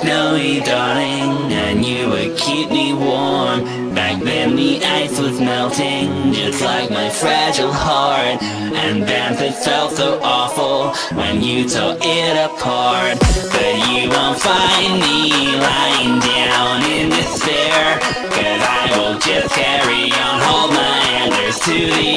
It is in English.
snowy, darling, and you would keep me warm. Back then the ice was melting, just like my fragile heart. And then it felt so awful when you tore it apart. But you won't find me lying down in despair, 'cause I will just carry on, hold my answers to the